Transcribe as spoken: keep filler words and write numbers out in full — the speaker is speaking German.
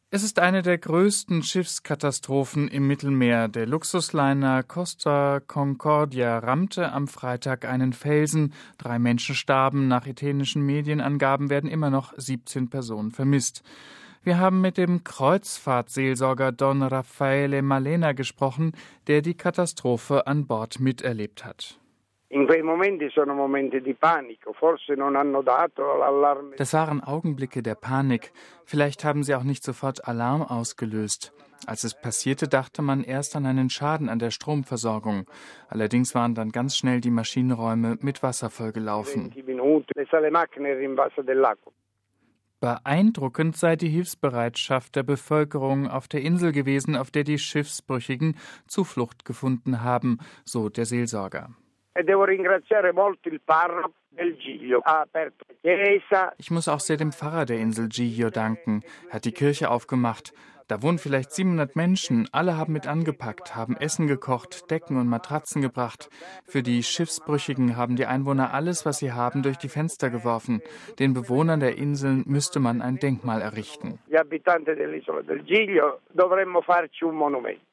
Es ist eine der größten Schiffskatastrophen im Mittelmeer. Der Luxusliner Costa Concordia rammte am Freitag einen Felsen. Drei Menschen starben. Nach italienischen Medienangaben werden immer noch siebzehn Personen vermisst. Wir haben mit dem Kreuzfahrtseelsorger Don Raffaele Malena gesprochen, der die Katastrophe an Bord miterlebt hat. In quei momenti sono momenti di panico, forse non hanno dato l'allarme. Das waren Augenblicke der Panik. Vielleicht haben sie auch nicht sofort Alarm ausgelöst. Als es passierte, dachte man erst an einen Schaden an der Stromversorgung. Allerdings waren dann ganz schnell die Maschinenräume mit Wasser vollgelaufen. Beeindruckend sei die Hilfsbereitschaft der Bevölkerung auf der Insel gewesen, auf der die Schiffsbrüchigen Zuflucht gefunden haben, so der Seelsorger. Ich muss auch sehr dem Pfarrer der Insel Giglio danken. Er hat die Kirche aufgemacht. Da wohnen vielleicht siebenhundert Menschen. Alle haben mit angepackt, haben Essen gekocht, Decken und Matratzen gebracht. Für die Schiffsbrüchigen haben die Einwohner alles, was sie haben, durch die Fenster geworfen. Den Bewohnern der Inseln müsste man ein Denkmal errichten. Gli abitanti dell'isola del Giglio dovremmo farci un monumento.